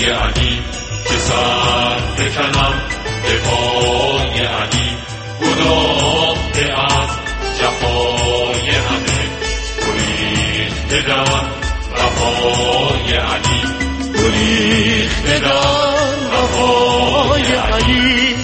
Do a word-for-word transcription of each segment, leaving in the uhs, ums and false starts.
پای علی که سر بکنم به پای علی گداخته از جفای همه گریخته در وفای علی گریخته در وفای علی.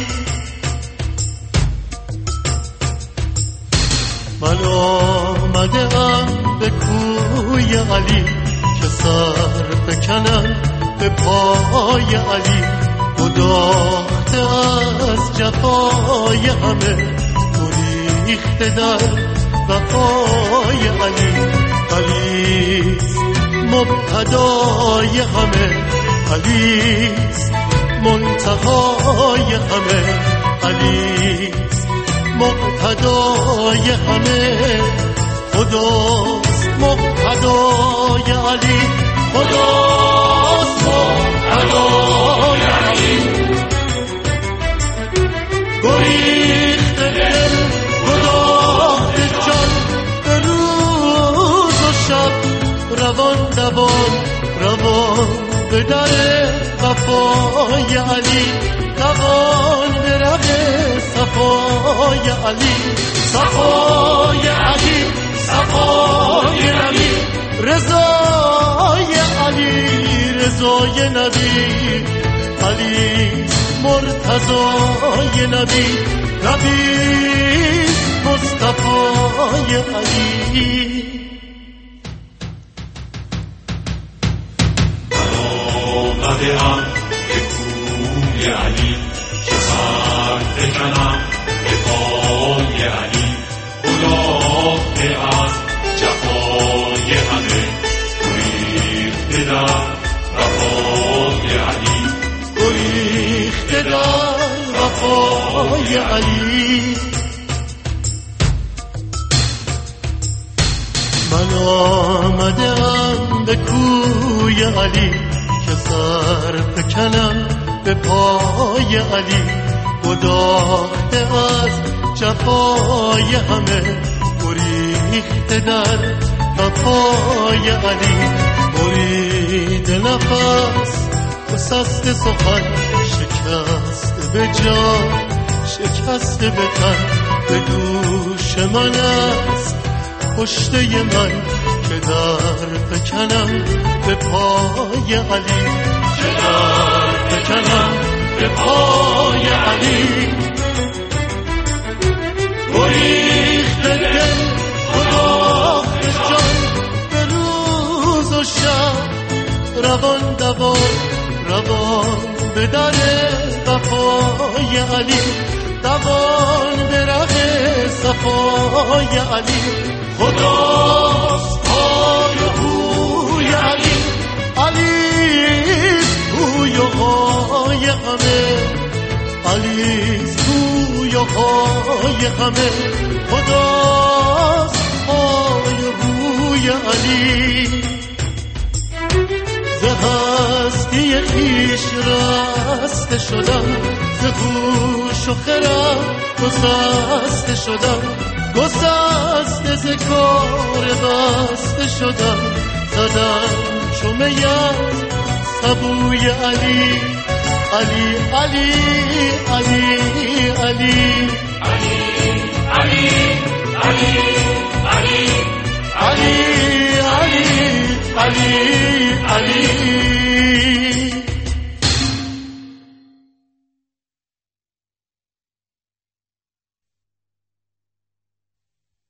من آمدم به کوی علی که سر بکنم به پای علی گداخته از جفای همه گریخته در وفای علی. علیست مبتدای همه، علیست منتهای همه، علیست مقتدای همه. خداست مقتدای علی، خداست مقتدای علی. گریخته دل گداخته جان به روز و شب روان دوان روان به در وفای علی دوان به ره صفای علی. صفای علی صفای علی رضای علی رضای نبی علی مرتضای نبی نبی مصطفای علی. آمده ام به کوی علی که سر بکنم به پای علی گداخته از جفای همه گریخته در وفای علی گریخته در وفای علی. من آمدم به کوی علی که سر بکنم به پای علی گداخته از جفای همه گریخته در وفای علی. برید نفس گسست سخن شکست به جان شکست به تن به دوش من است کشته من که در بکنم به پای علی که در بکنم به پای علی. گریخته دل گداخته جان به روز و شب روان دوان روان به در وفای علی دوان به ره صفای علی. خداست پای پوی علی علیست پوی و پای همه علیست پوی و پای همه. خداست پای پوی علی. ز هستی خویش رسته شدم ز هوش و خرد گسسته شدم گسسته ز کار بسته شدم زدم چو می از سبوی علی علی علی علی علی علی علی علی علی علی علی علی علی